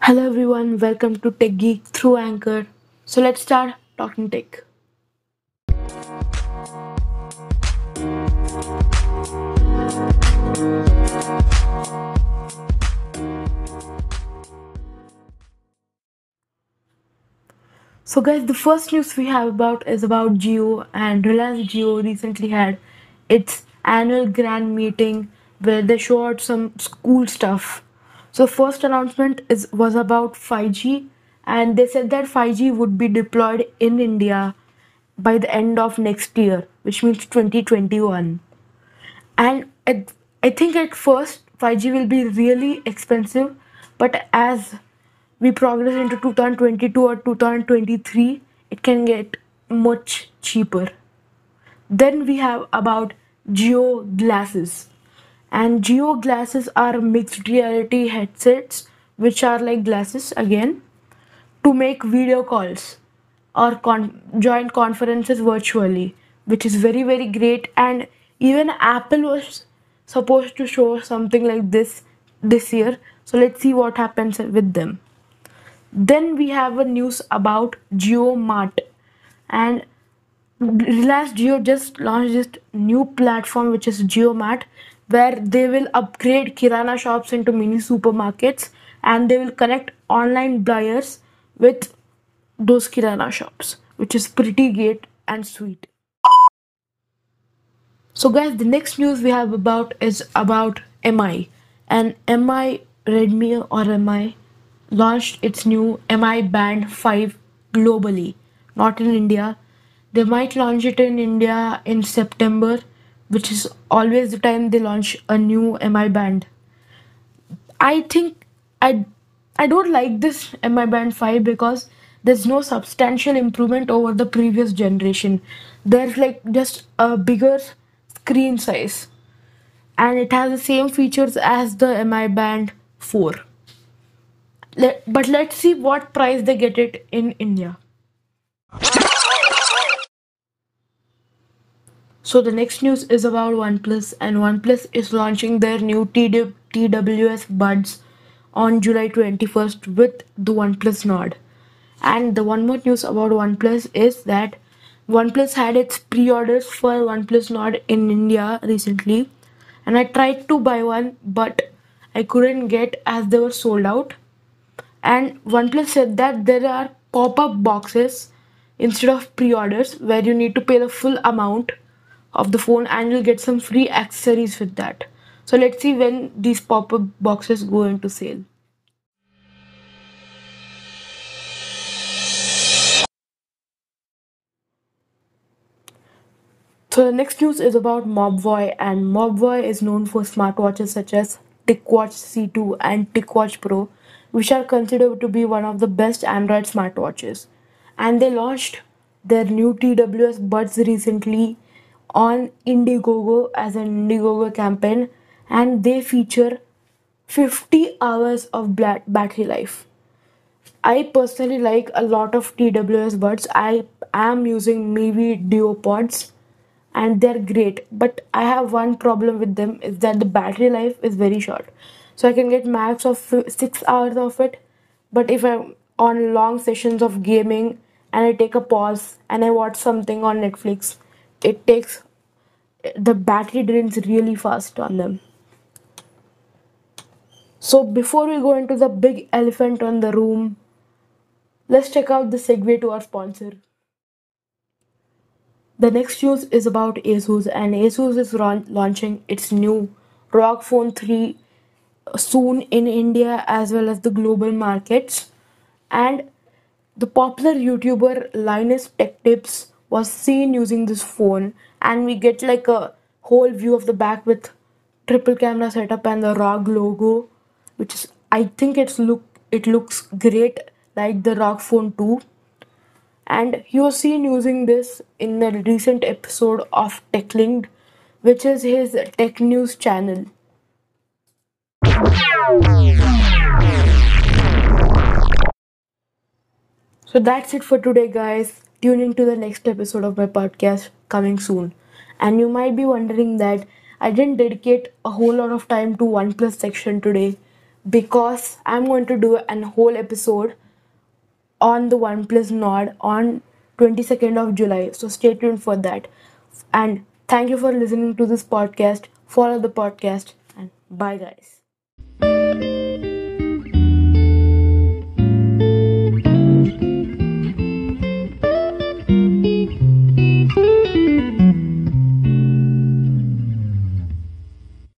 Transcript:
Hello everyone, welcome to Tech Geek through Anchor. So let's start talking tech. So guys, the first news we have about is about Jio, and Reliance Jio recently had its annual grand meeting where they showed some school stuff. So first announcement is was about 5G, and they said that 5G would be deployed in India by the end of next year, which means 2021. And I think at first 5G will be really expensive, but as we progress into 2022 or 2023, it can get much cheaper. Then we have about Geo glasses. And Geo glasses are mixed reality headsets, which are like glasses again, to make video calls or join conferences virtually, which is very, very great. And even Apple was supposed to show something like this year. So let's see what happens with them. Then we have a news about GeoMart, and Reliance Jio just launched this new platform which is GeoMart, where they will upgrade Kirana shops into mini supermarkets, and they will connect online buyers with those Kirana shops, which is pretty great and sweet. So guys, the next news we have about is about MI, and MI Redmi or MI launched its new MI Band 5 globally, not in India. They might launch it in India in September, which is always the time they launch a new MI Band. I think I I don't like this MI Band 5 because there's no substantial improvement over the previous generation. There's like just a bigger screen size, and it has the same features as the MI Band 4. But let's see what price they get it in India. So the next news is about OnePlus, and OnePlus is launching their new TWS buds on July 21st with the OnePlus Nord. And the one more news about OnePlus is that OnePlus had its pre-orders for OnePlus Nord in India recently, and I tried to buy one, but I couldn't get as they were sold out. And OnePlus said that there are pop-up boxes instead of pre-orders where you need to pay the full amount of the phone and you'll get some free accessories with that. So let's see when these pop-up boxes go into sale. So the next news is about Mobvoi, and Mobvoi is known for smartwatches such as TicWatch C2 and TicWatch Pro, which are considered to be one of the best Android smartwatches. And they launched their new TWS buds recently on Indiegogo as an Indiegogo campaign, and they feature 50 hours of battery life. I personally like a lot of TWS buds. I am using maybe Duopods, and they're great. But I have one problem with them is that the battery life is very short. So I can get max of 6 hours of it. But if I'm on long sessions of gaming and I take a pause and I watch something on Netflix, it takes the battery drains really fast on them. So before we go into the big elephant on the room, let's check out the segue to our sponsor. The next news is about Asus, and Asus is launching its new ROG Phone 3 soon in India as well as the global markets. And the popular YouTuber Linus Tech Tips was seen using this phone, and we get like a whole view of the back with triple camera setup and the ROG logo, which is I think it looks great like the ROG Phone 2. And he was seen using this in a recent episode of TechLinked, which is his tech news channel. So that's it for today, guys. Tune into the next episode of my podcast coming soon. And you might be wondering that I didn't dedicate a whole lot of time to OnePlus section today, because I'm going to do a whole episode on the OnePlus Nord on 22nd of July. So stay tuned for that. And thank you for listening to this podcast. Follow the podcast and bye guys.